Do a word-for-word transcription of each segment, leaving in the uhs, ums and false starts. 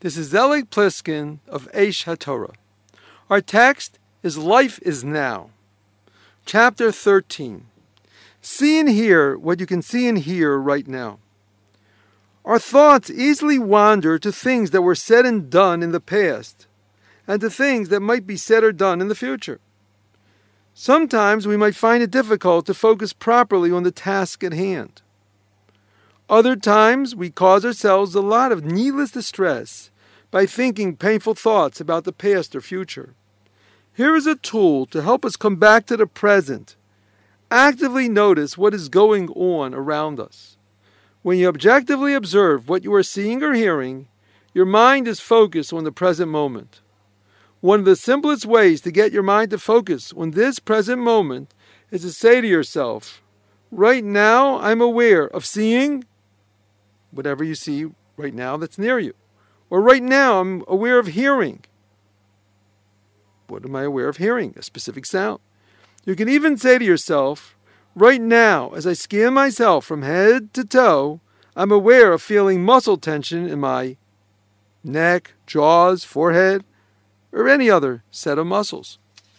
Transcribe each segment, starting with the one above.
This is Zelig Pliskin of Aish HaTorah. Our text is Life is Now. Chapter thirteen. See and hear what you can see and hear right now. Our thoughts easily wander to things that were said and done in the past, and to things that might be said or done in the future. Sometimes we might find it difficult to focus properly on the task at hand. Other times we cause ourselves a lot of needless distress by thinking painful thoughts about the past or future. Here is a tool to help us come back to the present. Actively notice what is going on around us. When you objectively observe what you are seeing or hearing, your mind is focused on the present moment. One of the simplest ways to get your mind to focus on this present moment is to say to yourself, right now I'm aware of seeing whatever you see right now that's near you. Or right now I'm aware of hearing. What am I aware of hearing? A specific sound. You can even say to yourself, right now, as I scan myself from head to toe, I'm aware of feeling muscle tension in my neck, jaws, forehead, or any other set of muscles.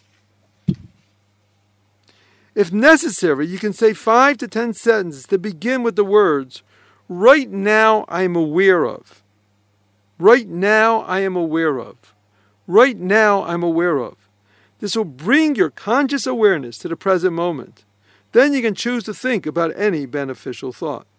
If necessary, you can say five to ten sentences to begin with the words, right now I am aware of. Right now I am aware of. Right now I'm aware of. This will bring your conscious awareness to the present moment. Then you can choose to think about any beneficial thought.